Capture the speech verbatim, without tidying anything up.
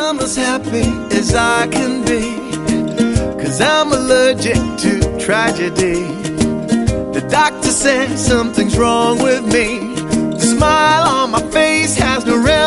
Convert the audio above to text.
I'm as happy as I can be, 'cause I'm allergic to tragedy. The doctor says something's wrong with me. The smile on my face has no